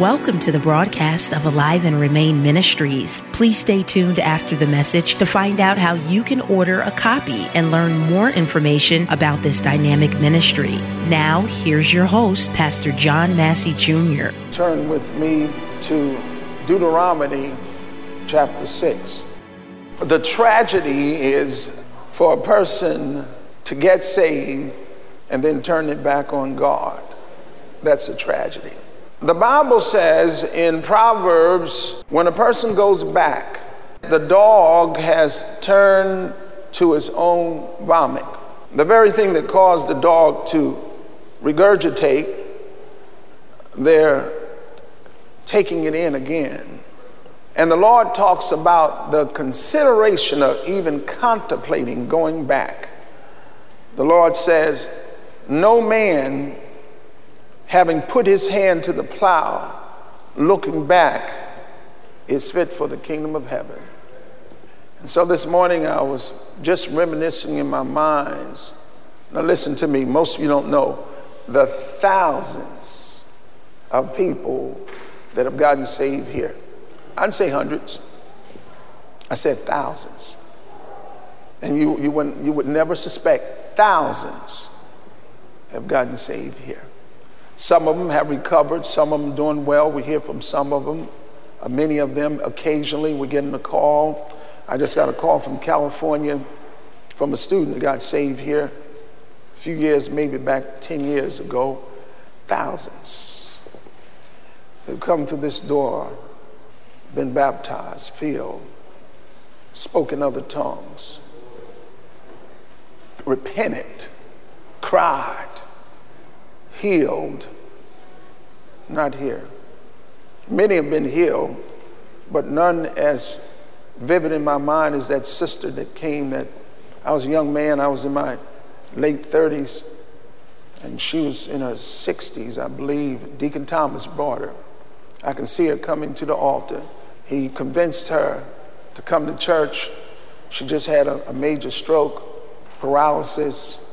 Welcome to the broadcast of Alive and Remain Ministries. Please stay tuned after the message to find out how you can order a copy and learn more information about this dynamic ministry. Now, here's your host, Pastor John Massey Jr. Turn with me to Deuteronomy chapter 6. The tragedy is for a person to get saved and then turn it back on God. That's a tragedy. The Bible says in Proverbs, when a person goes back, the dog has turned to his own vomit. The very thing that caused the dog to regurgitate, they're taking it in again. And the Lord talks about the consideration of even contemplating going back. The Lord says, no man having put his hand to the plow, looking back, is fit for the kingdom of heaven. And so this morning I was just reminiscing in my mind. Now listen to me, most of you don't know the thousands of people that have gotten saved here. I didn't say hundreds, I said thousands. And you would never suspect thousands have gotten saved here. Some of them have recovered, some of them doing well. We hear from some of them, many of them occasionally. We're getting a call. I just got a call from California from a student that got saved here a few years, maybe back 10 years ago. Thousands have come through this door, been baptized, filled, spoken other tongues, repented, cried, healed, not here. Many have been healed, but none as vivid in my mind as that sister that came. That I was a young man, I was in my late 30s, and she was in her 60s, I believe. Deacon Thomas brought her. I can see her coming to the altar. He convinced her to come to church. She just had a major stroke, paralysis.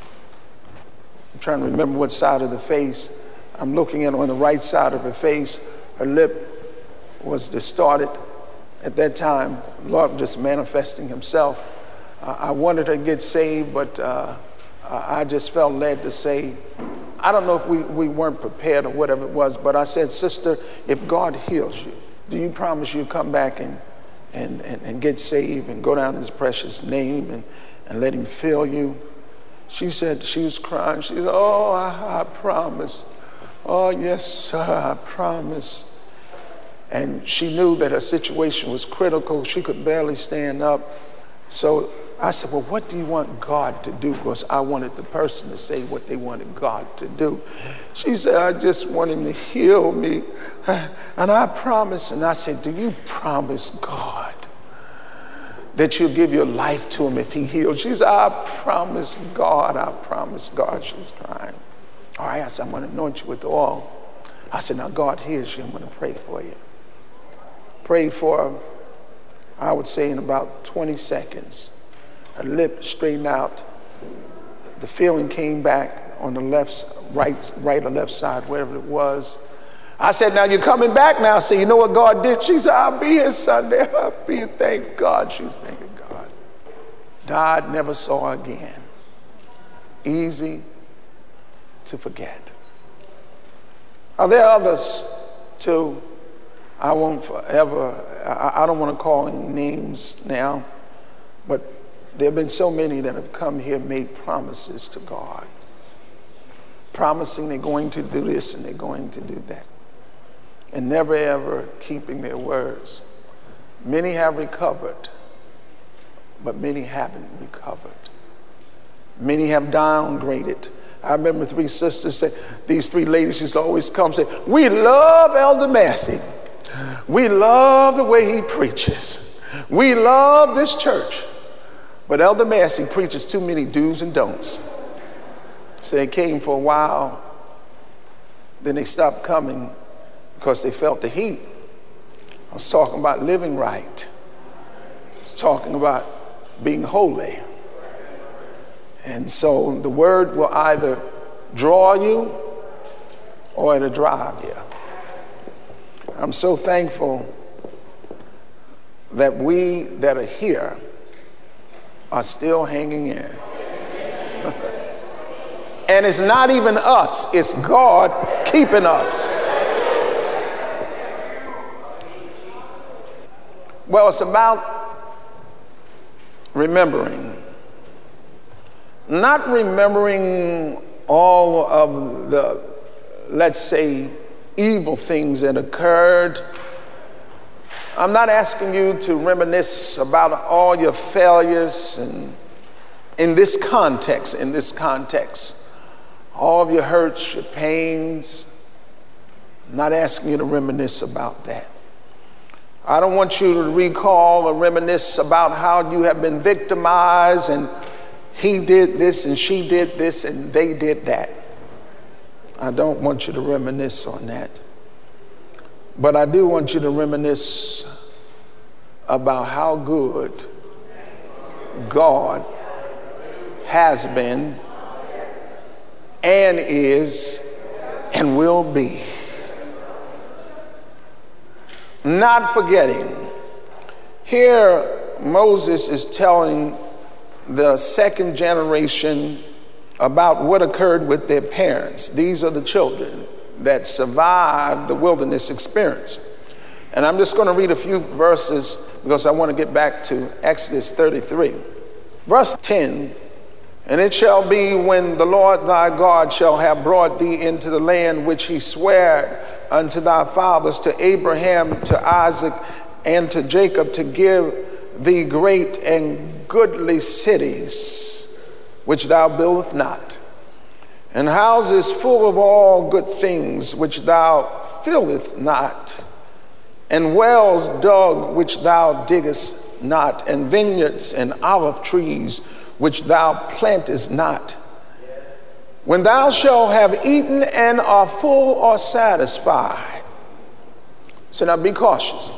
I'm trying to remember what side of the face. I'm looking at her on the right side of her face. Her lip was distorted. At that time, the Lord just manifesting himself. I wanted her to get saved, but I just felt led to say, I don't know if we weren't prepared or whatever it was, but I said, sister, if God heals you, do you promise you'll come back and get saved and go down in his precious name and let him fill you? She said, she was crying. She said, oh, I promise. Oh, yes, sir, I promise. And she knew that her situation was critical. She could barely stand up. So I said, well, what do you want God to do? Because I wanted the person to say what they wanted God to do. She said, I just want him to heal me. And I promise. And I said, do you promise God that you'll give your life to him if he heals? She said, I promise God, I promise God. She was crying. All right, I said, I'm going to anoint you with oil. I said, now God hears you. I'm going to pray for you. Prayed for her, I would say in about 20 seconds. Her lip straightened out. The feeling came back on the right or left side, wherever it was. I said, now you're coming back now. I said, you know what God did? She said, I'll be here Sunday. I'll be here. Thank God. She was thanking God. Died, never saw her again. Easy to forget. Are there others too? I won't forever, I don't want to call any names now, but there have been so many that have come here and made promises to God. Promising they're going to do this and they're going to do that. And never ever keeping their words. Many have recovered, but many haven't recovered. Many have downgraded. I remember three sisters say, these three ladies used to always come and say, we love Elder Massey. We love the way he preaches. We love this church. But Elder Massey preaches too many do's and don'ts. So they came for a while, then they stopped coming because they felt the heat. I was talking about living right. I was talking about being holy. And so the word will either draw you or it'll drive you. I'm so thankful that we that are here are still hanging in. And it's not even us, it's God keeping us. Well, it's about remembering. Not remembering all of the, let's say, evil things that occurred. I'm not asking you to reminisce about all your failures and in this context, all of your hurts, your pains. I'm not asking you to reminisce about that. I don't want you to recall or reminisce about how you have been victimized and he did this and she did this and they did that. I don't want you to reminisce on that. But I do want you to reminisce about how good God has been and is and will be. Not forgetting. Here Moses is telling the second generation about what occurred with their parents. These are the children that survived the wilderness experience. And I'm just going to read a few verses because I want to get back to Exodus 33. Verse 10, and it shall be when the Lord thy God shall have brought thee into the land which he sware unto thy fathers, to Abraham, to Isaac, and to Jacob, to give thee great and goodly cities, which thou buildest not, and houses full of all good things, which thou fillest not, and wells dug, which thou diggest not, and vineyards and olive trees, which thou plantest not. When thou shalt have eaten and are full or satisfied. So now be cautious.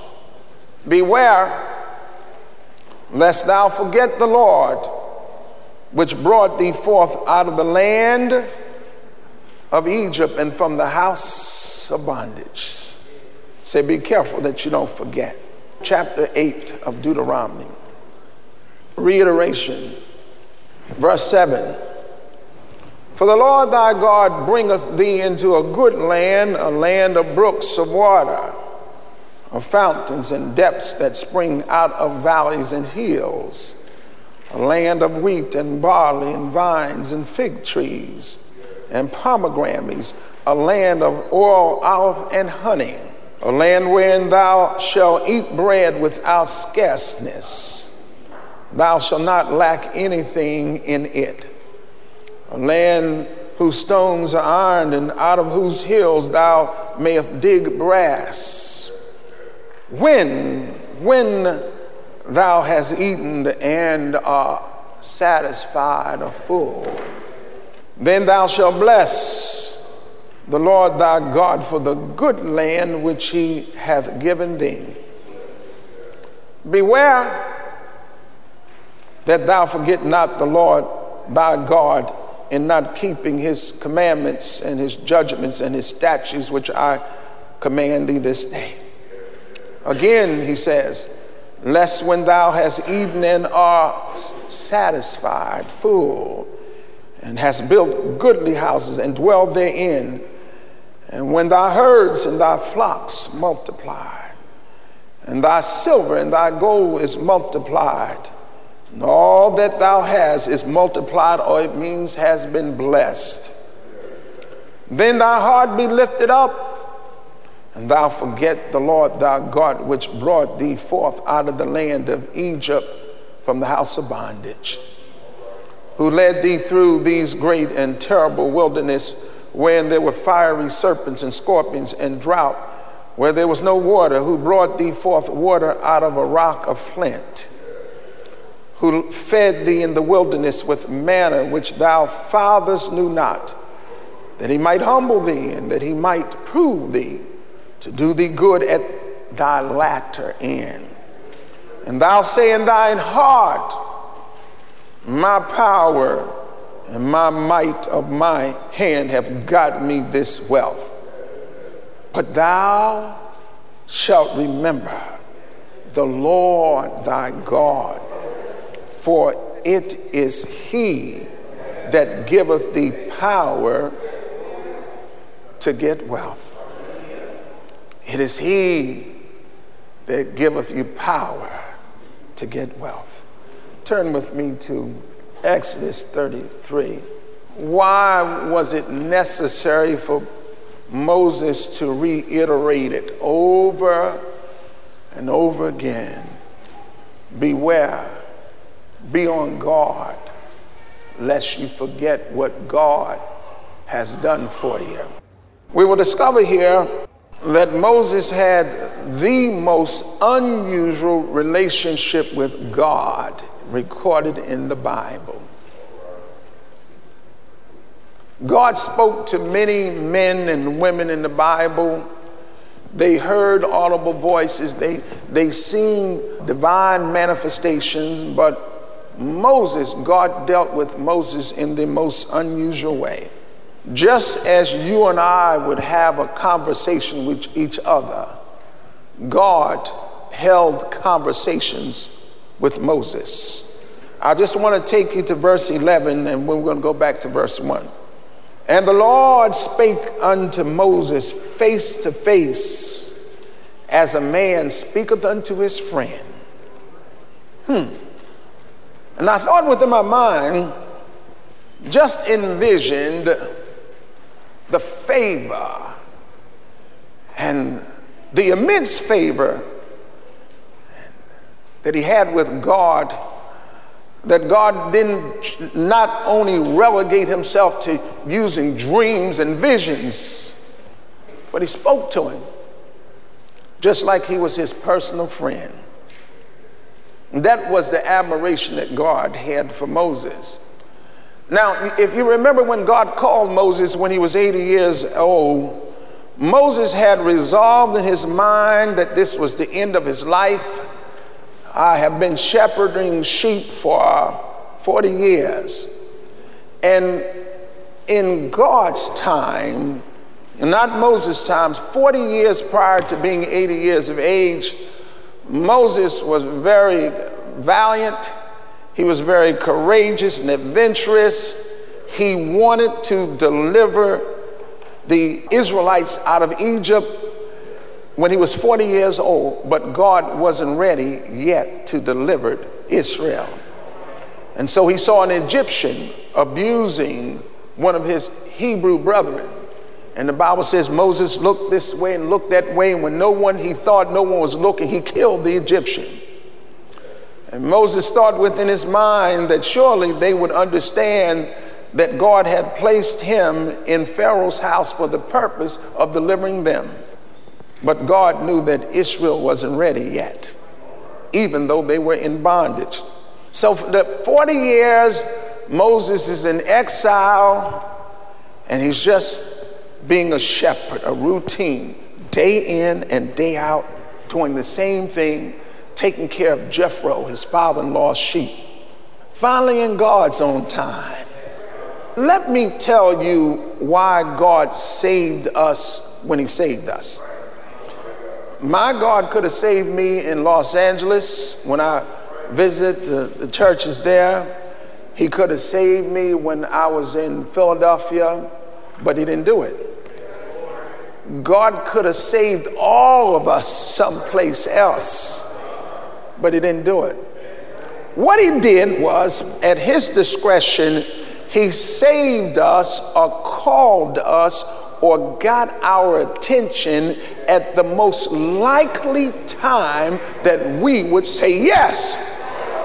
Beware, lest thou forget the Lord, which brought thee forth out of the land of Egypt and from the house of bondage. Say, be careful that you don't forget. Chapter 8 of Deuteronomy. Reiteration. Verse 7. For the Lord thy God bringeth thee into a good land, a land of brooks of water, of fountains and depths that spring out of valleys and hills, a land of wheat and barley and vines and fig trees and pomegranates, a land of oil, olive, and honey, a land wherein thou shalt eat bread without scarceness. Thou shalt not lack anything in it. A land whose stones are iron, and out of whose hills thou mayest dig brass. When thou hast eaten and art satisfied or full, then thou shalt bless the Lord thy God for the good land which he hath given thee. Beware that thou forget not the Lord thy God in not keeping his commandments and his judgments and his statutes, which I command thee this day. Again, he says, lest when thou hast eaten and art satisfied, full, and hast built goodly houses and dwelled therein, and when thy herds and thy flocks multiply, and thy silver and thy gold is multiplied, and all that thou hast is multiplied, or it means has been blessed, then thy heart be lifted up, and thou forget the Lord thy God, which brought thee forth out of the land of Egypt from the house of bondage, who led thee through these great and terrible wilderness, wherein there were fiery serpents and scorpions and drought, where there was no water, who brought thee forth water out of a rock of flint, who fed thee in the wilderness with manna, which thou fathers knew not, that he might humble thee, and that he might prove thee, to do thee good at thy latter end. And thou say in thine heart, my power and my might of my hand have got me this wealth. But thou shalt remember the Lord thy God, for it is he that giveth thee power to get wealth. It is he that giveth you power to get wealth. Turn with me to Exodus 33. Why was it necessary for Moses to reiterate it over and over again? Beware, be on guard, lest you forget what God has done for you. We will discover here that Moses had the most unusual relationship with God recorded in the Bible. God spoke to many men and women in the Bible. They heard audible voices. They seen divine manifestations, but Moses, God dealt with Moses in the most unusual way. Just as you and I would have a conversation with each other, God held conversations with Moses. I just want to take you to verse 11, and we're going to go back to verse 1. And the Lord spake unto Moses face to face, as a man speaketh unto his friend. And I thought within my mind, just envisioned the favor and the immense favor that he had with God, that God didn't not only relegate himself to using dreams and visions, but he spoke to him just like he was his personal friend. And that was the admiration that God had for Moses. Now, if you remember when God called Moses when he was 80 years old, Moses had resolved in his mind that this was the end of his life. I have been shepherding sheep for 40 years. And in God's time, not Moses' times, 40 years prior to being 80 years of age, Moses was very valiant. He was very courageous and adventurous. He wanted to deliver the Israelites out of Egypt when he was 40 years old, but God wasn't ready yet to deliver Israel. And so he saw an Egyptian abusing one of his Hebrew brethren. And the Bible says Moses looked this way and looked that way, and when he thought no one was looking, he killed the Egyptian. And Moses thought within his mind that surely they would understand that God had placed him in Pharaoh's house for the purpose of delivering them. But God knew that Israel wasn't ready yet, even though they were in bondage. So for the 40 years, Moses is in exile, and he's just being a shepherd, a routine, day in and day out, doing the same thing, taking care of Jethro, his father-in-law's sheep. Finally, in God's own time, let me tell you why God saved us when he saved us. My God could have saved me in Los Angeles when I visit the churches there. He could have saved me when I was in Philadelphia, but he didn't do it. God could have saved all of us someplace else, but he didn't do it. What he did was, at his discretion, he saved us or called us or got our attention at the most likely time that we would say yes.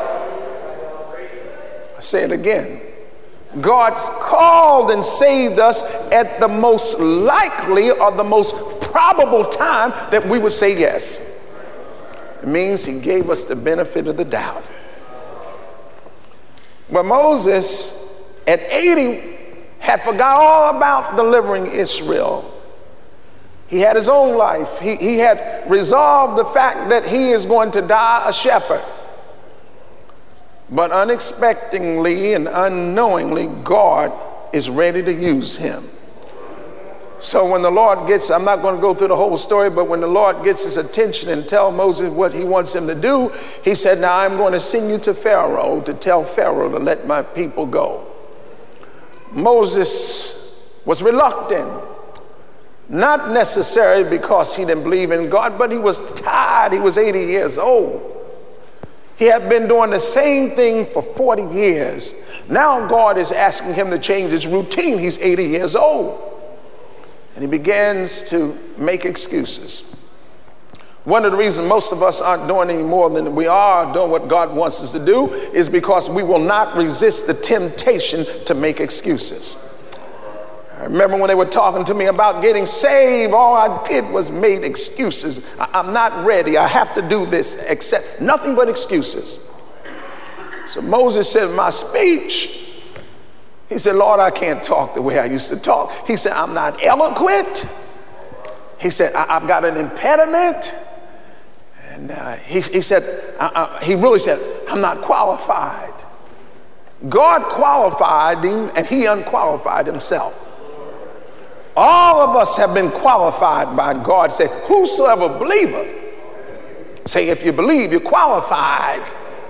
I say it again. God's called and saved us at the most likely or the most probable time that we would say yes. It means he gave us the benefit of the doubt. But Moses, at 80, had forgot all about delivering Israel. He had his own life. He had resolved the fact that he is going to die a shepherd. But unexpectedly and unknowingly, God is ready to use him. So when the Lord gets, I'm not going to go through the whole story, but when the Lord gets his attention and tell Moses what he wants him to do, he said, now I'm going to send you to Pharaoh to tell Pharaoh to let my people go. Moses was reluctant, not necessarily because he didn't believe in God, but he was tired. He was 80 years old. He had been doing the same thing for 40 years. Now God is asking him to change his routine. He's 80 years old. And he begins to make excuses. One of the reasons most of us aren't doing any more than we are doing what God wants us to do is because we will not resist the temptation to make excuses. I remember when they were talking to me about getting saved, all I did was made excuses. I'm not ready. I have to do this, except nothing but excuses. So Moses said in my speech, he said, Lord, I can't talk the way I used to talk. He said, I'm not eloquent. He said, I've got an impediment. And he said, he really said, I'm not qualified. God qualified him and he unqualified himself. All of us have been qualified by God. Say, whosoever believeth. Say, if you believe, you're qualified.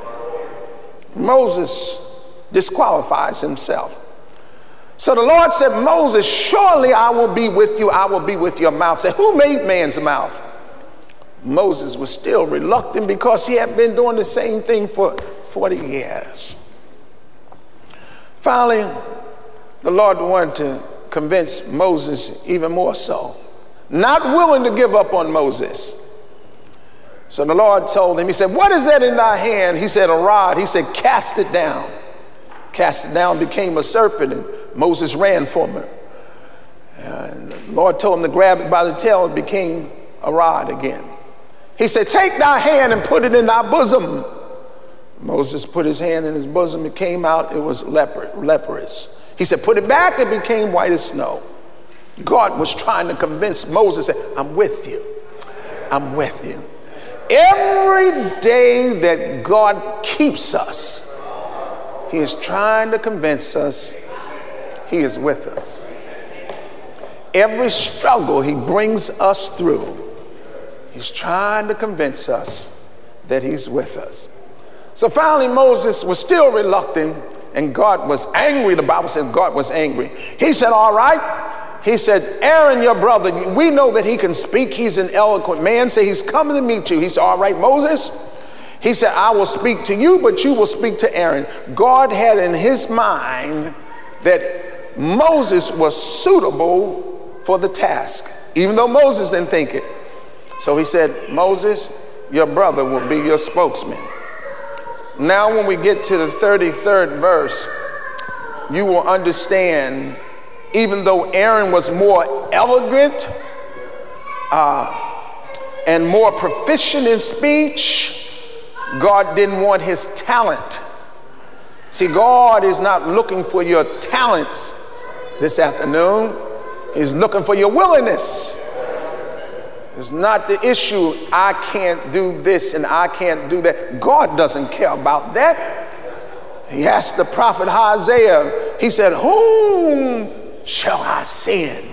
Moses disqualifies himself. So the Lord said, Moses, surely I will be with you. I will be with your mouth. Say, who made man's mouth? Moses was still reluctant because he had been doing the same thing for 40 years. Finally, the Lord wanted to convince Moses even more so. Not willing to give up on Moses. So the Lord told him, he said, what is that in thy hand? He said, a rod. He said, cast it down. Cast it down, became a serpent, and Moses ran from her. And the Lord told him to grab it by the tail, it became a rod again. He said, take thy hand and put it in thy bosom. Moses put his hand in his bosom, it came out, it was leprous. He said, put it back, it became white as snow. God was trying to convince Moses, I'm with you. I'm with you. Every day that God keeps us, he is trying to convince us he is with us. Every struggle he brings us through, he's trying to convince us that he's with us. So finally, Moses was still reluctant, and God was angry. The Bible says God was angry. He said, all right. He said, Aaron, your brother, we know that he can speak. He's an eloquent man. Say, he's coming to meet you. He said, all right, Moses. He said, I will speak to you, but you will speak to Aaron. God had in his mind that Moses was suitable for the task, even though Moses didn't think it. So he said, Moses, your brother will be your spokesman. Now, when we get to the 33rd verse, you will understand, even though Aaron was more elegant and more proficient in speech, God didn't want his talent. See, God is not looking for your talents this afternoon. He's looking for your willingness. It's not the issue, I can't do this and I can't do that. God doesn't care about that. He asked the prophet Isaiah, he said, whom shall I send?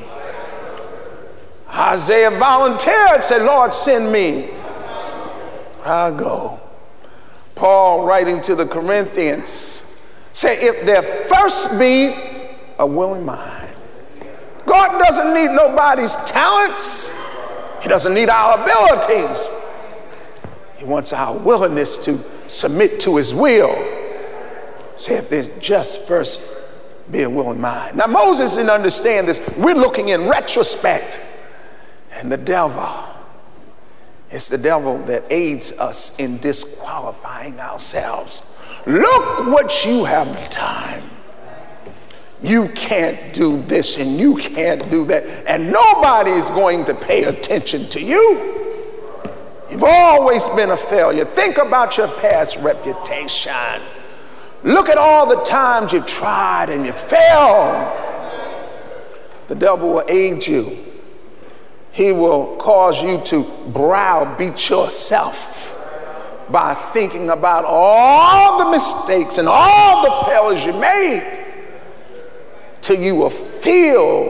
Isaiah volunteered, said, Lord, send me. I'll go. Paul, writing to the Corinthians, said, if there first be a willing mind. God doesn't need nobody's talents. He doesn't need our abilities. He wants our willingness to submit to his will. Say, if there's just first be a willing mind. Now, Moses didn't understand this. We're looking in retrospect. And the devil, it's the devil that aids us in disqualifying ourselves. Look what you have done. You can't do this and you can't do that. And nobody's going to pay attention to you. You've always been a failure. Think about your past reputation. Look at all the times you tried and you failed. The devil will aid you. He will cause you to browbeat yourself by thinking about all the mistakes and all the failures you made, till you will feel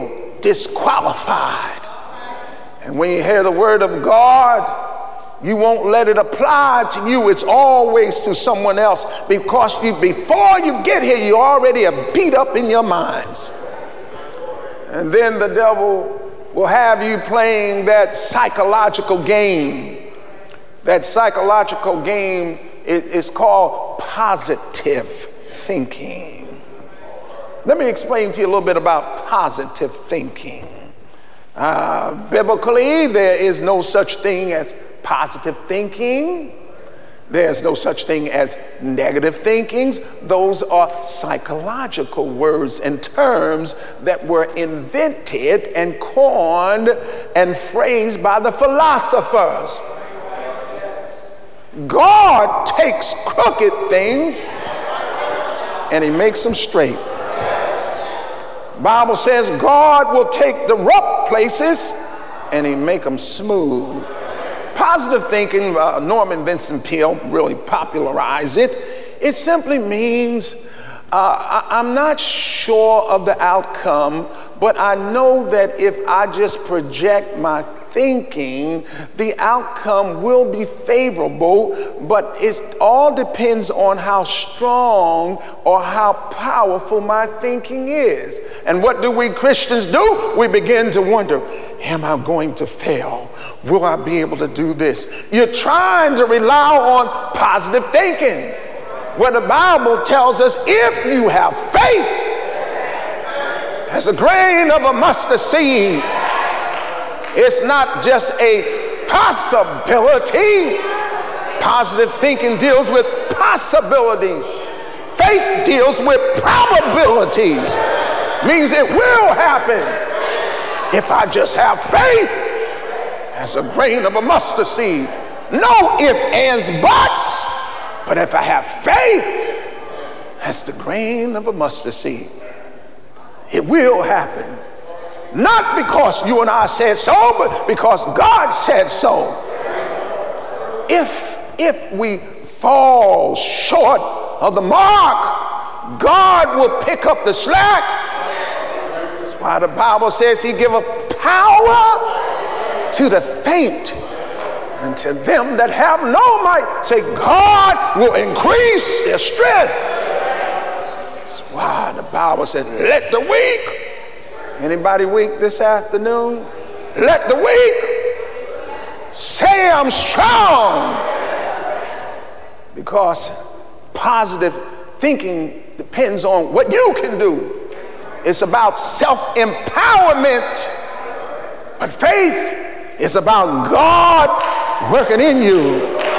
disqualified. And when you hear the word of God, you won't let it apply to you. It's always to someone else, because before you get here, you already are beat up in your minds. And then the devil will have you playing that psychological game. That psychological game is called positive thinking. Let me explain to you a little bit about positive thinking. Biblically, there is no such thing as positive thinking. There's no such thing as negative thinkings. Those are psychological words and terms that were invented and coined and phrased by the philosophers. God takes crooked things and he makes them straight. Bible says God will take the rough places and he make them smooth. Positive thinking, Norman Vincent Peale really popularized it. It simply means I'm not sure of the outcome, but I know that if I just project my thinking, the outcome will be favorable, but it all depends on how strong or how powerful my thinking is. And what do we Christians do? We begin to wonder, am I going to fail? Will I be able to do this? You're trying to rely on positive thinking, where the Bible tells us if you have faith as a grain of a mustard seed, it's not just a possibility. Positive thinking deals with possibilities. Faith deals with probabilities. Means it will happen if I just have faith as a grain of a mustard seed. No ifs, ands, buts. But if I have faith as the grain of a mustard seed, it will happen. Not because you and I said so, but because God said so. If we fall short of the mark, God will pick up the slack. That's why the Bible says he giveth power to the faint, and to them that have no might. Say, God will increase their strength. That's why the Bible says, let the weak. Anybody weak this afternoon? Let the weak say I'm strong. Because positive thinking depends on what you can do. It's about self-empowerment. But faith is about God working in you.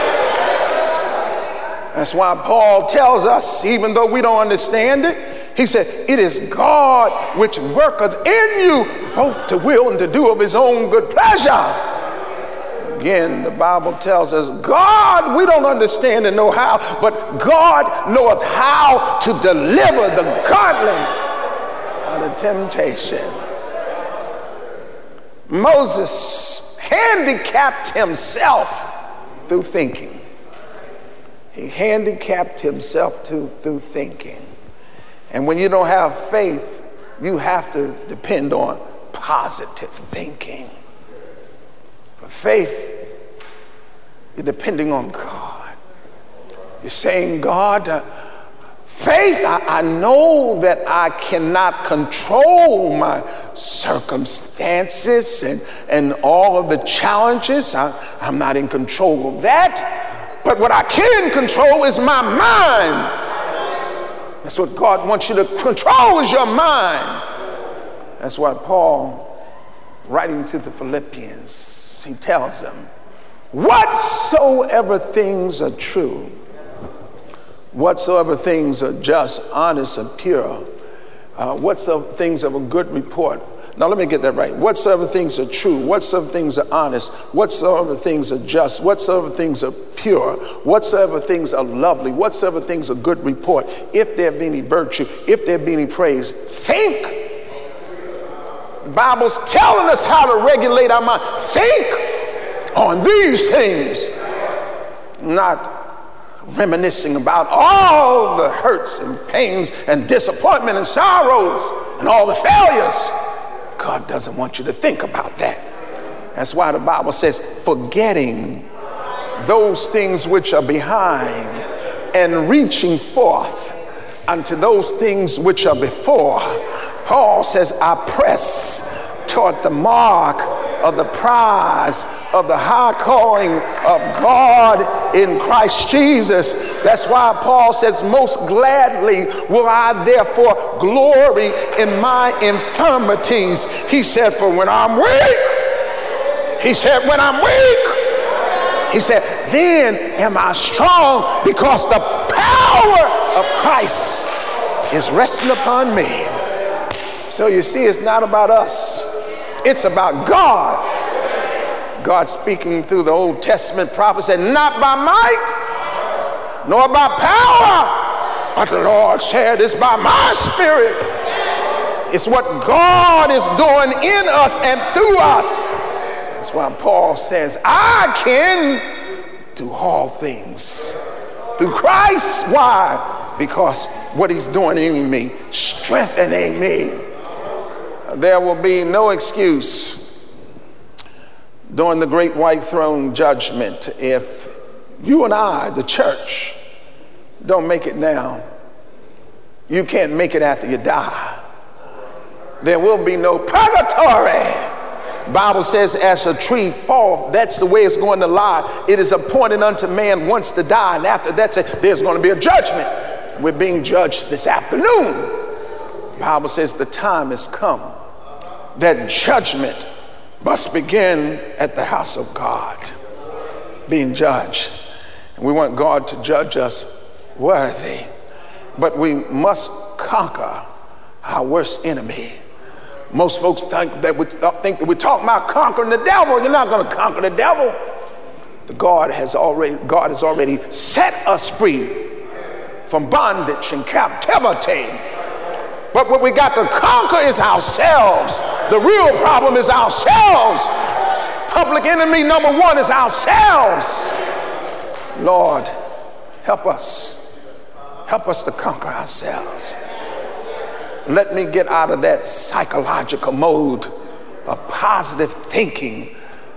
That's why Paul tells us, even though we don't understand it, he said, it is God which worketh in you both to will and to do of his own good pleasure. Again, the Bible tells us, God, we don't understand and know how, but God knoweth how to deliver the godly out of temptation. Moses handicapped himself through thinking. He handicapped himself through thinking. And when you don't have faith, you have to depend on positive thinking. For faith, you're depending on God. You're saying, God, faith, I know that I cannot control my circumstances and all of the challenges. I'm not in control of that. But what I can control is my mind. That's what God wants you to control, is your mind. That's why Paul, writing to the Philippians, he tells them, whatsoever things are true, whatsoever things are just, honest, and pure, whatsoever things of a good report. Now let me get that right. Whatsoever things are true, whatsoever things are honest, whatsoever things are just, whatsoever things are pure, whatsoever things are lovely, whatsoever things are good report, if there be any virtue, if there be any praise, think. The Bible's telling us how to regulate our mind. Think on these things, not reminiscing about all the hurts and pains and disappointment and sorrows and all the failures. God doesn't want you to think about that. That's why the Bible says, forgetting those things which are behind and reaching forth unto those things which are before. Paul says, I press toward the mark of the prize of the high calling of God in Christ Jesus. That's why Paul says, most gladly will I therefore glory in my infirmities. He said, for when I'm weak, he said, when I'm weak, he said, then am I strong, because the power of Christ is resting upon me. So you see, it's not about us. It's about God. God speaking through the Old Testament prophet said, not by might, nor by power, but the Lord said, it's by my spirit. It's what God is doing in us and through us. That's why Paul says, I can do all things through Christ. Why? Because what he's doing in me, strengthening me. There will be no excuse during the great white throne judgment if you and I, the church, don't make it now. You can't make it after you die. There will be no purgatory. Bible says, as a tree fall, that's the way it's going to lie. It is appointed unto man once to die, and after that, there's going to be a judgment. We're being judged this afternoon. Bible says the time has come that judgment must begin at the house of God, being judged. And we want God to judge us worthy, but we must conquer our worst enemy. Most folks think that we're talking about conquering the devil. You're not going to conquer the devil. God has already set us free from bondage and captivity. But what we got to conquer is ourselves. The real problem is ourselves. Public enemy number one is ourselves. Lord, help us. Help us to conquer ourselves. Let me get out of that psychological mode of positive thinking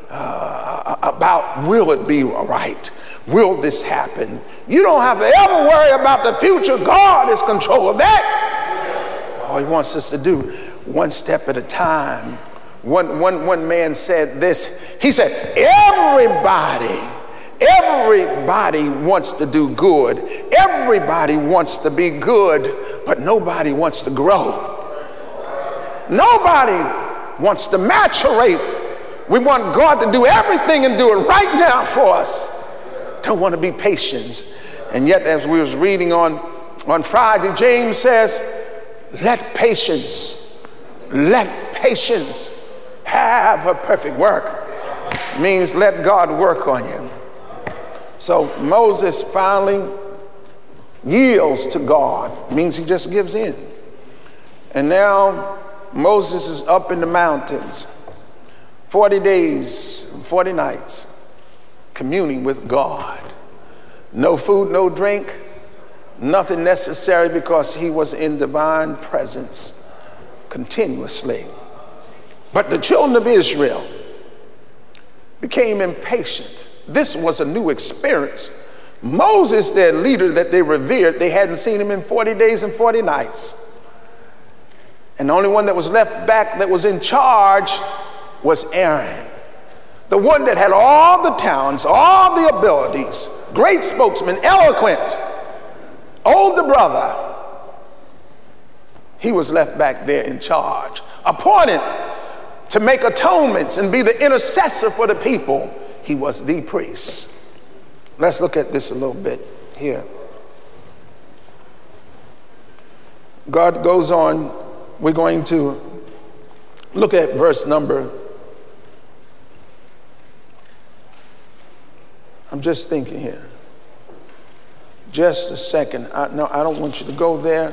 about will it be right? Will this happen? You don't have to ever worry about the future. God is in control of that. All he wants us to do, one step at a time. One man said this. He said, everybody wants to do good. Everybody wants to be good, but nobody wants to grow. Nobody wants to maturate. We want God to do everything and do it right now for us. Don't want to be patient. And yet, as we was reading on Friday, James says, let patience have her perfect work. Means let God work on you. So Moses finally yields to God. Means he just gives in. And now Moses is up in the mountains, 40 days, 40 nights, communing with God. No food, no drink, nothing necessary, because he was in divine presence continuously. But the children of Israel became impatient. This was a new experience. Moses, their leader that they revered, they hadn't seen him in 40 days and 40 nights. And the only one that was left back that was in charge was Aaron. The one that had all the talents, all the abilities, great spokesman, eloquent, older brother. He was left back there in charge, appointed to make atonements and be the intercessor for the people. He was the priest. Let's look at this a little bit here. God goes on. We're going to look at verse number. I'm just thinking here. Just a second. No, I don't want you to go there.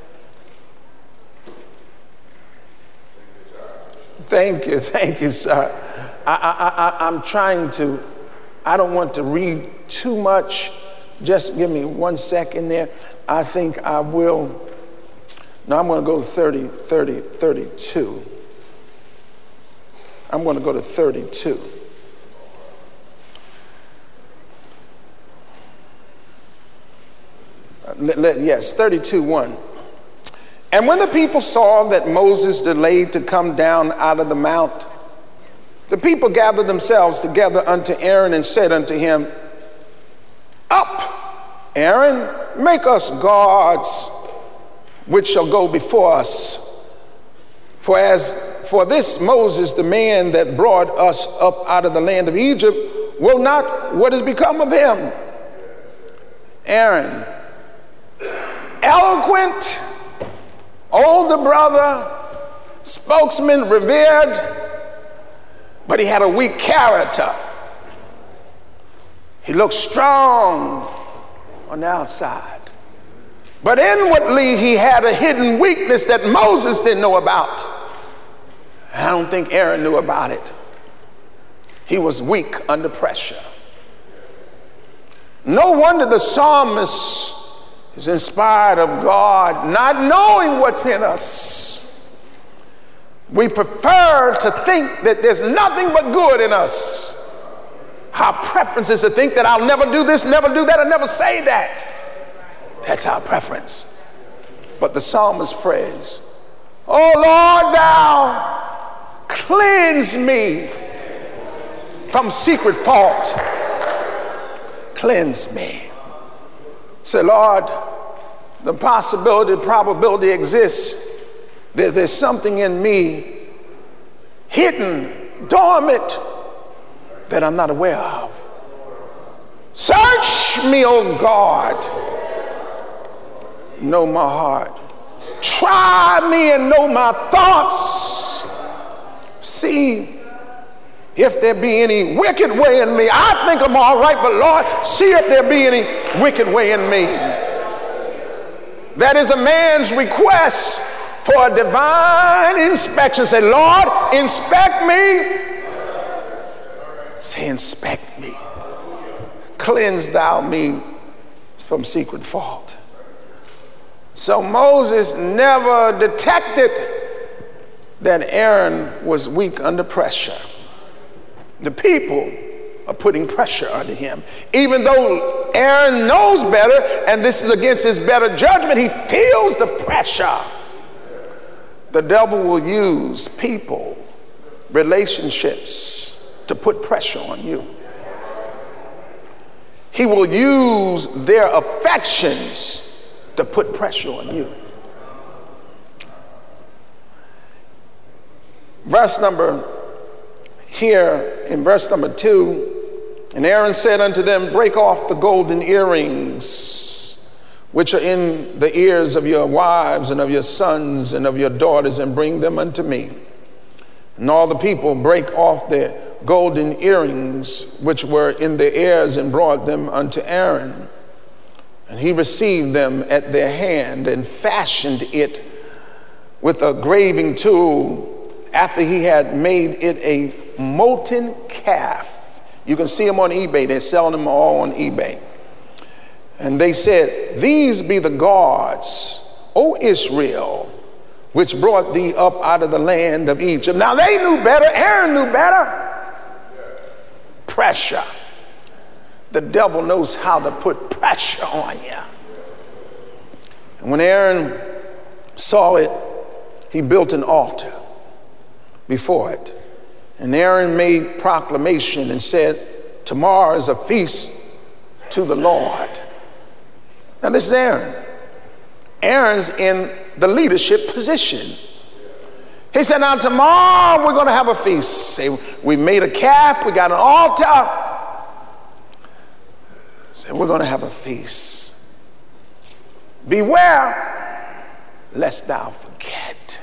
Thank you, sir. I'm trying to, I don't want to read too much. Just give me 1 second there. I think I will. No, I'm going to go 32. I'm going to go to 32. Yes, 32:1. And when the people saw that Moses delayed to come down out of the mount, the people gathered themselves together unto Aaron and said unto him, Up, Aaron, make us gods which shall go before us. For as for this Moses, the man that brought us up out of the land of Egypt, will not what has become of him? Aaron, eloquent, older brother, spokesman, revered, but he had a weak character. He looked strong on the outside, but inwardly he had a hidden weakness that Moses didn't know about. I don't think Aaron knew about it. He was weak under pressure. No wonder the psalmist is inspired of God, not knowing what's in us. We prefer to think that there's nothing but good in us. Our preference is to think that I'll never do this, never do that, and never say that. That's our preference. But the psalmist prays, Oh Lord, thou cleanse me from secret fault. Cleanse me. Say, Lord, the possibility, probability exists that there's something in me hidden, dormant, that I'm not aware of. Search me, O God. Know my heart. Try me and know my thoughts. See if there be any wicked way in me. I think I'm all right, but Lord, see if there be any wicked way in me. That is a man's request for a divine inspection. Say, Lord, inspect me. Say, inspect me. Cleanse thou me from secret fault. So Moses never detected that Aaron was weak under pressure. The people are putting pressure on him. Even though Aaron knows better, and this is against his better judgment, he feels the pressure. The devil will use people, relationships, to put pressure on you. He will use their affections to put pressure on you. Verse number 2, and Aaron said unto them, Break off the golden earrings which are in the ears of your wives and of your sons and of your daughters, and bring them unto me. And all the people brake off their golden earrings which were in their ears, and brought them unto Aaron. And he received them at their hand, and fashioned it with a graving tool, after he had made it a molten calf. You can see them on eBay. They're selling them all on eBay. And they said, These be the gods, O Israel, which brought thee up out of the land of Egypt. Now they knew better. Aaron knew better. Pressure. The devil knows how to put pressure on you. And when Aaron saw it, he built an altar before it. And Aaron made proclamation and said, Tomorrow is a feast to the Lord. Now this is Aaron. Aaron's in the leadership position. He said, now tomorrow we're going to have a feast. Say, we made a calf, we got an altar. Say, we're going to have a feast. Beware lest thou forget.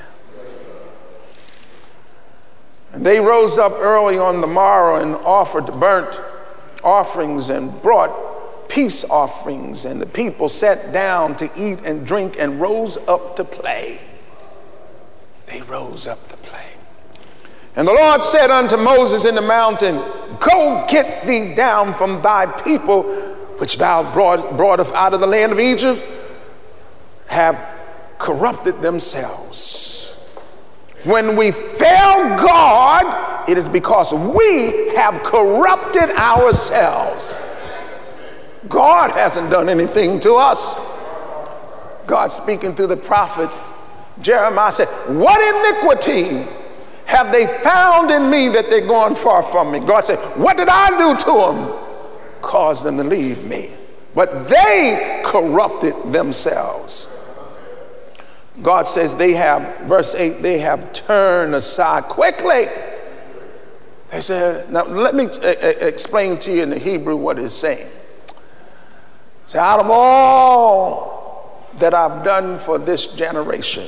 And they rose up early on the morrow and offered burnt offerings and brought peace offerings. And the people sat down to eat and drink and rose up to play. They rose up to play. And the Lord said unto Moses in the mountain, Go get thee down from thy people, which thou broughtest out of the land of Egypt, have corrupted themselves. When we fail God, Why? It is because we have corrupted ourselves. God hasn't done anything to us. God, speaking through the prophet Jeremiah, said, what iniquity have they found in me that they're going far from me? God said, what did I do to them? Cause them to leave me. But they corrupted themselves. God says they have, verse 8, they have turned aside quickly. They said, now let me explain to you in the Hebrew what it's saying. Say, out of all that I've done for this generation,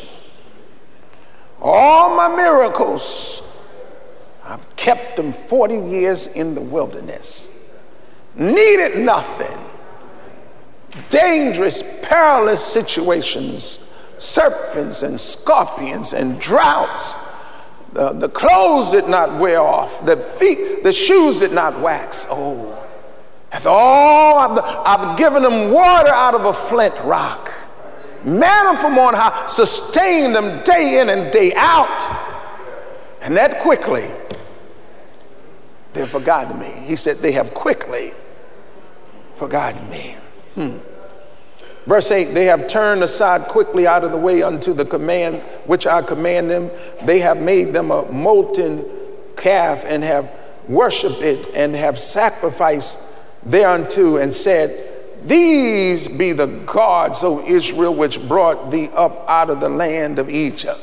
all my miracles, I've kept them 40 years in the wilderness, needed nothing, dangerous, perilous situations, serpents and scorpions and droughts. The clothes did not wear off. The shoes did not wax. Oh, after all, I've given them water out of a flint rock. Manna from on high, sustained them day in and day out. And that quickly, they've forgotten me. He said, they have quickly forgotten me. Verse 8, they have turned aside quickly out of the way unto the command which I command them. They have made them a molten calf and have worshipped it and have sacrificed thereunto and said, these be the gods, O Israel, which brought thee up out of the land of Egypt.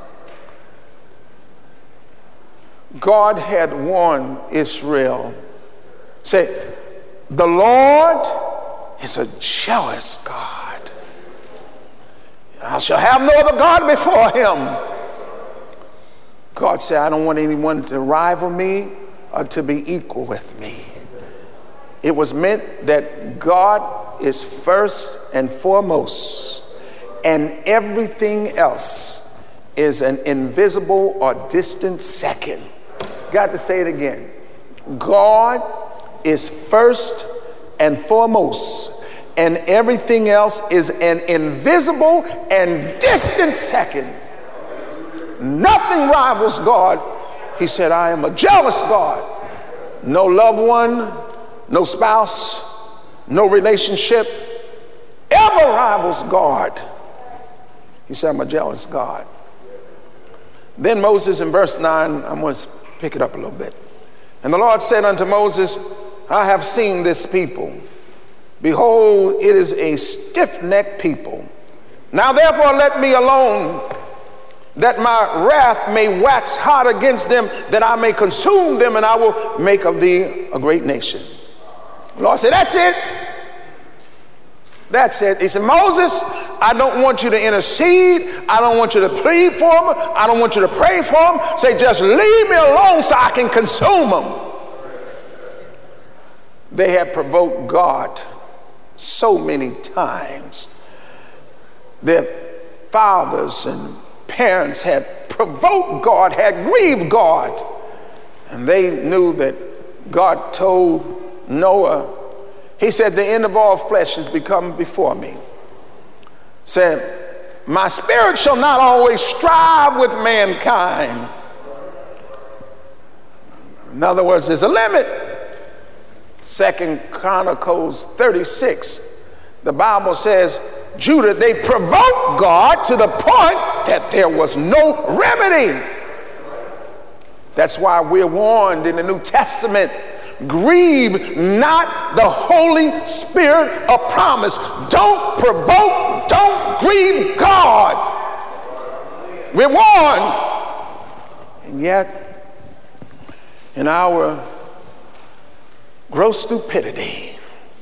God had warned Israel, said, the Lord is a jealous God. I shall have no other God before him. God said, I don't want anyone to rival me or to be equal with me. It was meant that God is first and foremost, and everything else is an invisible or distant second. Got to say it again. God is first and foremost, and everything else is an invisible and distant second. Nothing rivals God. He said, I am a jealous God. No loved one, no spouse, no relationship ever rivals God. He said, I'm a jealous God. Then Moses in verse 9, I'm going to pick it up a little bit. And the Lord said unto Moses, I have seen this people. Behold, it is a stiff-necked people. Now therefore let me alone, that my wrath may wax hot against them, that I may consume them, and I will make of thee a great nation. The Lord said, that's it. That's it. He said, Moses, I don't want you to intercede. I don't want you to plead for them. I don't want you to pray for them. Say, just leave me alone so I can consume them. They had provoked God so many times. Their fathers and parents had provoked God, had grieved God. And they knew that God told Noah, he said, the end of all flesh has become before me. Said, my spirit shall not always strive with mankind. In other words, there's a limit. 2 Chronicles 36, the Bible says, Judah, they provoked God to the point that there was no remedy. That's why we're warned in the New Testament, grieve not the Holy Spirit of promise. Don't provoke, don't grieve God. We're warned. And yet, in our gross stupidity,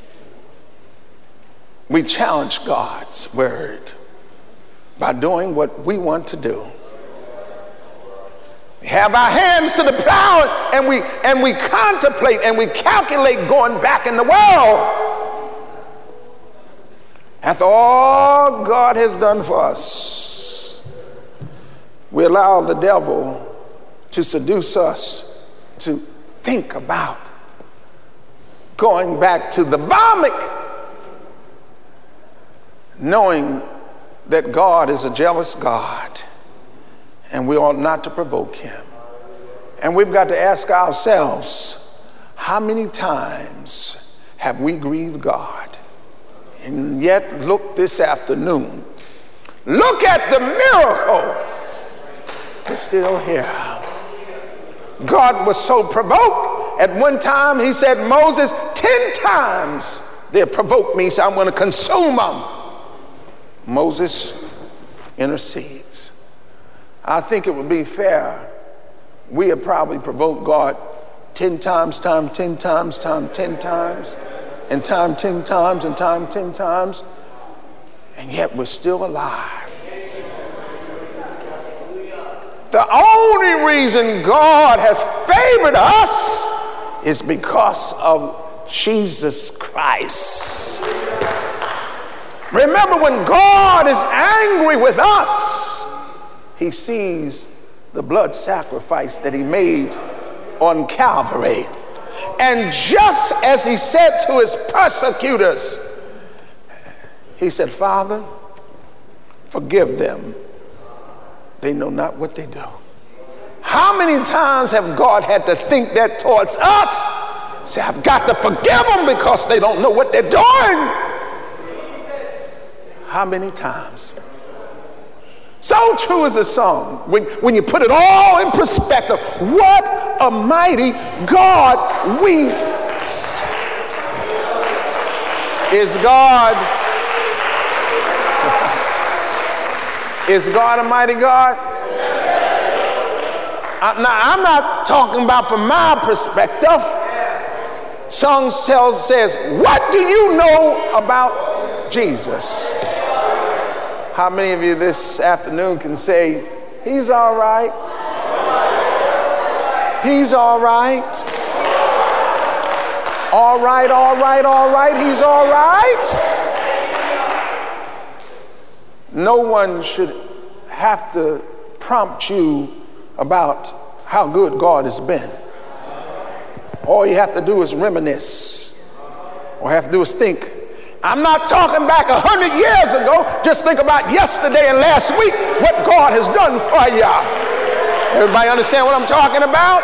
we challenge God's word by doing what we want to do. We have our hands to the plow and we contemplate and we calculate going back in the world. After all God has done for us, we allow the devil to seduce us to think about going back to the vomit, knowing that God is a jealous God and we ought not to provoke him. And we've got to ask ourselves, how many times have we grieved God? And yet, look this afternoon. Look at the miracle. It's still here. God was so provoked. At one time, he said, Moses, 10 times they provoked me, so I'm going to consume them. Moses intercedes. I think it would be fair. We have probably provoked God 10 times, time 10 times, time 10 times, and time 10 times, and time 10 times, and yet we're still alive. The only reason God has favored us is because of Jesus Christ. Remember, when God is angry with us, he sees the blood sacrifice that he made on Calvary. And just as he said to his persecutors, he said, Father, forgive them. They know not what they do. How many times have God had to think that towards us? Say, I've got to forgive them because they don't know what they're doing. How many times? So true is the song. When you put it all in perspective, what a mighty God we serve. Is God a mighty God? Now, I'm not talking about from my perspective. Song says, what do you know about Jesus? How many of you this afternoon can say, he's all right? He's all right. All right, all right, all right. He's all right. No one should have to prompt you about how good God has been. All you have to do is reminisce. All you have to do is think. I'm not talking back 100 years ago. Just think about yesterday and last week, what God has done for you. Everybody understand what I'm talking about?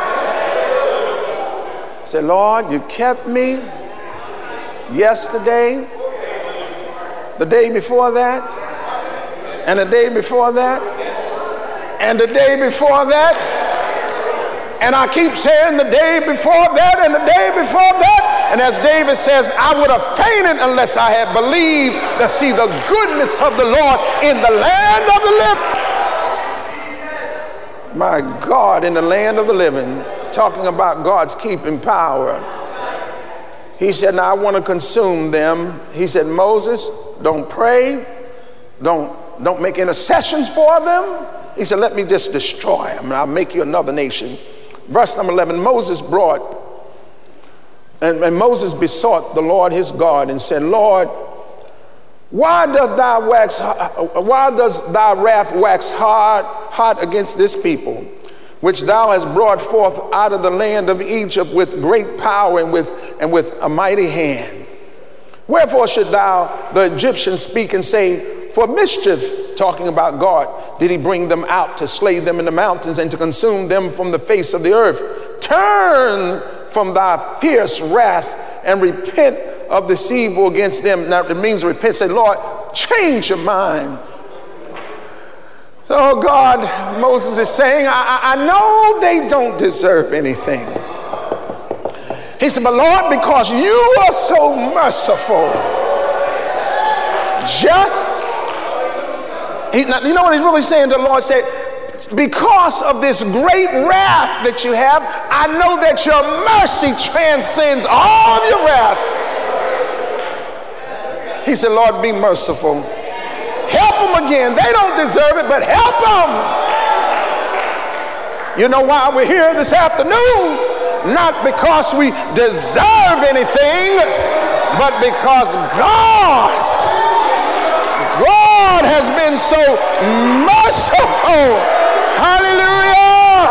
Say, Lord, you kept me yesterday, the day before that, and the day before that, and the day before that, and I keep saying the day before that, and the day before that. And as David says, I would have fainted unless I had believed to see the goodness of the Lord in the land of the living. My God, in the land of the living, talking about God's keeping power. He said, now I want to consume them. He said, Moses, don't pray. Don't make intercessions for them. He said, let me just destroy them and I'll make you another nation. Verse number 11, Moses brought, and Moses besought the Lord his God and said, Lord, why does thy wrath wax hot against this people, which thou hast brought forth out of the land of Egypt with great power and with a mighty hand? Wherefore should thou, the Egyptians, speak and say, for mischief, talking about God, did he bring them out to slay them in the mountains and to consume them from the face of the earth? Turn from thy fierce wrath and repent of this evil against them. Now it means repent. Say, Lord, change your mind. So God, Moses is saying, I know they don't deserve anything. He said, but Lord, because you are so merciful, you know what he's really saying to the Lord? Said, because of this great wrath that you have, I know that your mercy transcends all of your wrath. He said, Lord, be merciful. Help them again. They don't deserve it, but help them. You know why we're here this afternoon? Not because we deserve anything, but because God has been so merciful. Hallelujah.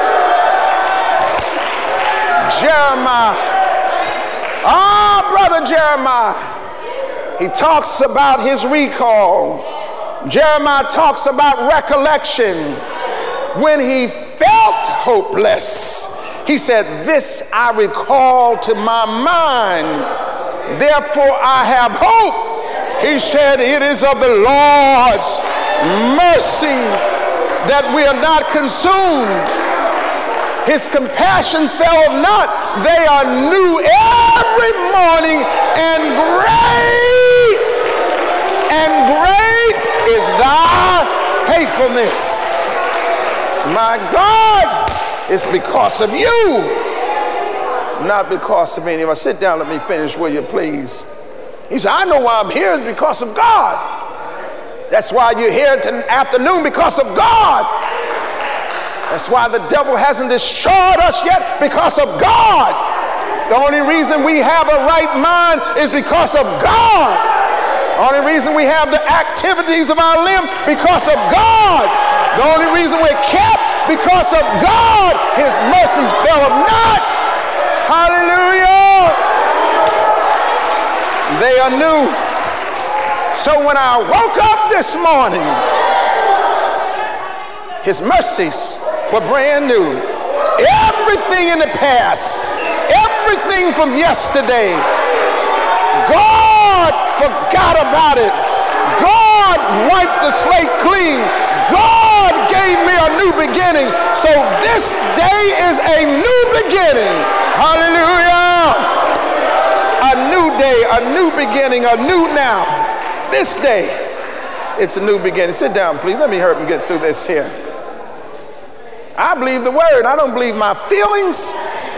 Jeremiah. Brother Jeremiah. He talks about his recall. Jeremiah talks about recollection. When he felt not hopeless. He said, this I recall to my mind, therefore I have hope. He said, it is of the Lord's mercies that we are not consumed. His compassion faileth not. They are new every morning, and great is thy faithfulness. My God, it's because of you, not because of any of us. Sit down, let me finish, will you please? He said, I know why I'm here is because of God. That's why you're here this afternoon, because of God. That's why the devil hasn't destroyed us yet, because of God. The only reason we have a right mind is because of God. The only reason we have the activities of our limb, because of God. The only reason we're kept, because of God. His mercies fail not. Hallelujah. They are new. So when I woke up this morning, his mercies were brand new. Everything in the past, everything from yesterday, God forgot about it. God wiped the slate clean. God gave me a new beginning. So this day is a new beginning. Hallelujah. A new day, a new beginning, a new now. This day, it's a new beginning. Sit down, please. Let me help him get through this here. I believe the word. I don't believe my feelings.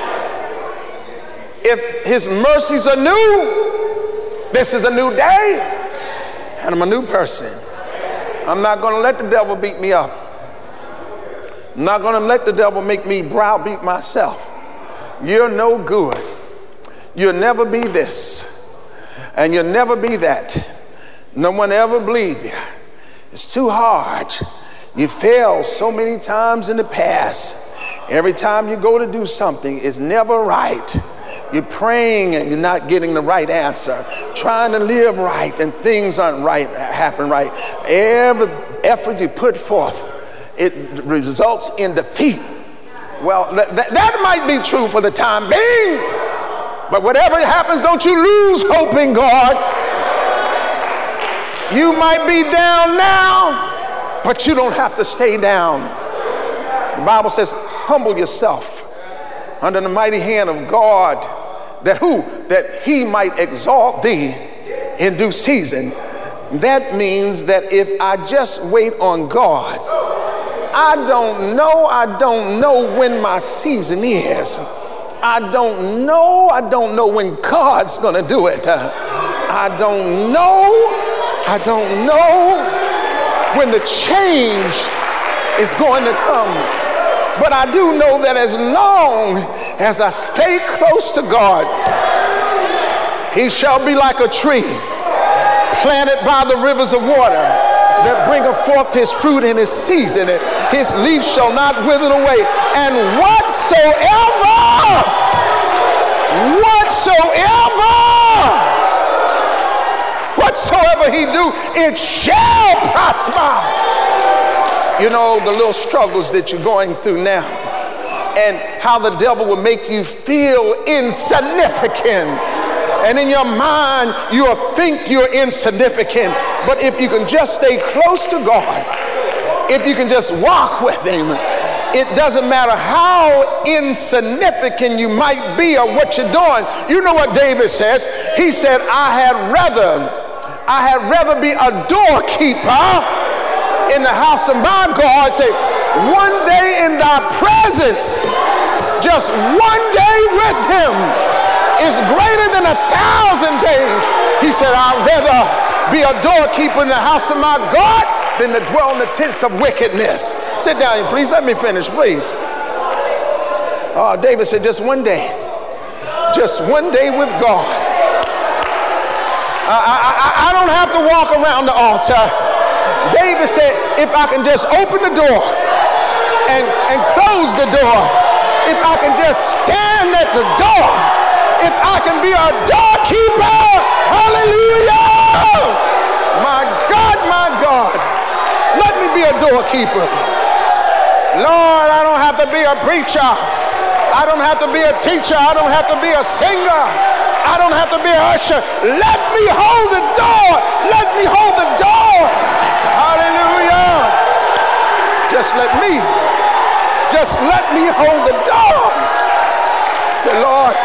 If his mercies are new, this is a new day, and I'm a new person. I'm not going to let the devil beat me up. I'm not going to let the devil make me browbeat myself. You're no good. You'll never be this, and you'll never be that. No one ever believed you. It's too hard. You failed so many times in the past. Every time you go to do something, it's never right. You're praying and you're not getting the right answer. Trying to live right and things aren't right, happen right. Every effort you put forth, it results in defeat. Well, that might be true for the time being, but whatever happens, don't you lose hope in God. You might be down now, but you don't have to stay down. The Bible says, humble yourself under the mighty hand of God, that he might exalt thee in due season. That means that if I just wait on God, I don't know when my season is. I don't know when God's gonna do it. I don't know when the change is going to come. But I do know that as long as I stay close to God, he shall be like a tree planted by the rivers of water that bringeth forth his fruit in his season. His leaf shall not wither away. And whatsoever he do, it shall prosper. You know, the little struggles that you're going through now, and how the devil will make you feel insignificant. And in your mind, you'll think you're insignificant. But if you can just stay close to God, if you can just walk with him, it doesn't matter how insignificant you might be or what you're doing. You know what David says? He said, I had rather be a doorkeeper in the house of my God. Say, one day in thy presence, just one day with him is greater than 1,000 days. He said, I'd rather be a doorkeeper in the house of my God than to dwell in the tents of wickedness. Sit down, please. Let me finish, please. David said, just one day with God. I don't have to walk around the altar. David said, if I can just open the door and close the door, if I can just stand at the door, if I can be a doorkeeper, hallelujah! My God, let me be a doorkeeper. Lord, I don't have to be a preacher. I don't have to be a teacher. I don't have to be a singer. I don't have to be an usher. Let me hold the door. Let me hold the door. Hallelujah. Just let me hold the door. Say, Lord,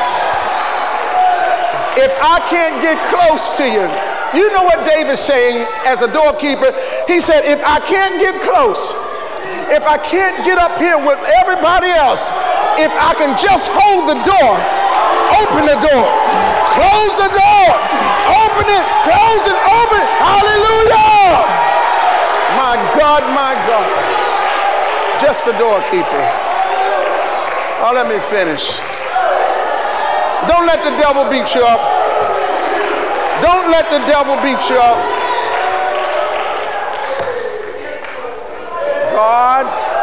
if I can't get close to you, you know what David's saying as a doorkeeper? He said, if I can't get close, if I can't get up here with everybody else, if I can just hold the door, open the door, close the door, open it, close it, open it. Hallelujah. My God, my God. Just the doorkeeper. Oh, let me finish. Don't let the devil beat you up. Don't let the devil beat you up. God,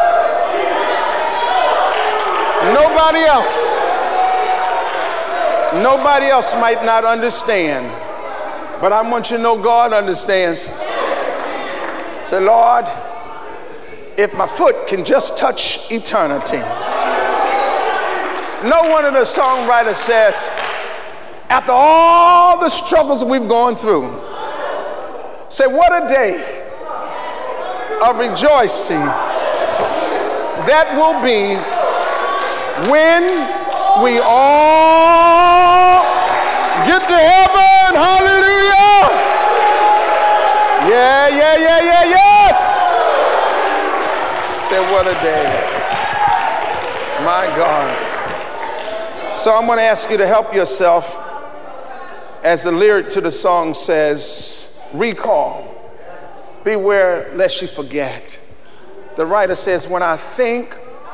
nobody else might not understand, but I want you to know God understands. Say, Lord, if my foot can just touch eternity. No one of the songwriters says, after all the struggles we've gone through, say, what a day of rejoicing that will be when we all get to heaven. Hallelujah. Yes. Say, what a day. My God. So I'm going to ask you to help yourself, as the lyric to the song says, recall. Beware lest you forget. The writer says, when I think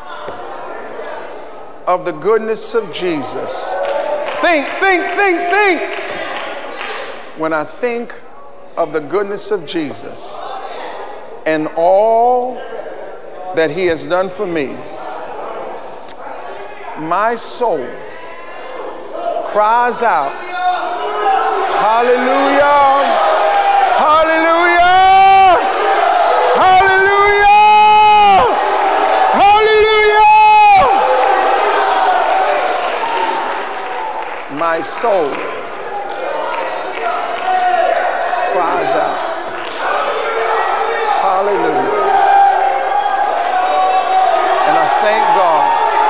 of the goodness of Jesus, think. When I think of the goodness of Jesus and all that he has done for me, my soul cries out, hallelujah, hallelujah, hallelujah, hallelujah. My soul cries out, hallelujah. And I thank God.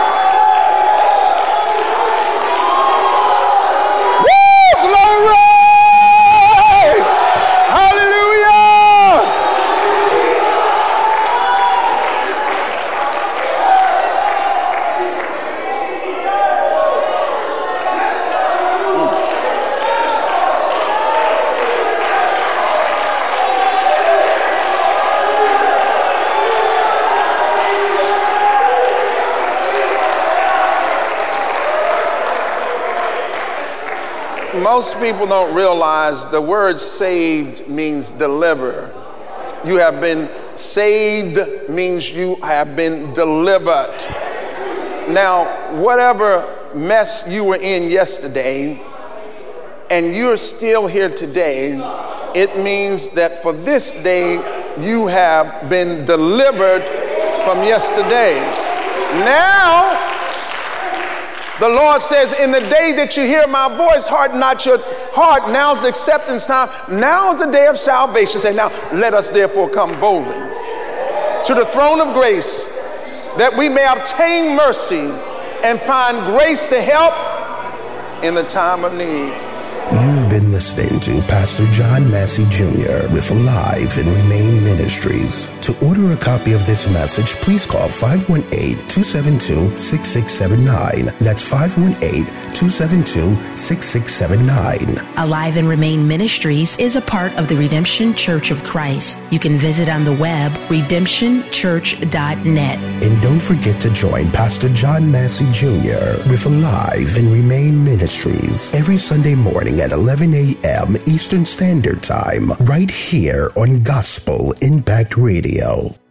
Most people don't realize the word saved means deliver. You have been saved means you have been delivered. Now, whatever mess you were in yesterday and you're still here today, it means that for this day you have been delivered from yesterday. Now, the Lord says, in the day that you hear my voice, harden not your heart. Now's the acceptance time. Now's the day of salvation. Say, now let us therefore come boldly to the throne of grace, that we may obtain mercy and find grace to help in the time of need. You've been listening to Pastor John Massey Jr. with Alive and Remain Ministries. To order a copy of this message, please call 518-272-6679. That's 518-272-6679. Alive and Remain Ministries is a part of the Redemption Church of Christ. You can visit on the web, redemptionchurch.net. And don't forget to join Pastor John Massey Jr. with Alive and Remain Ministries every Sunday morning at 11 a.m. Eastern Standard Time, right here on Gospel Impact Radio.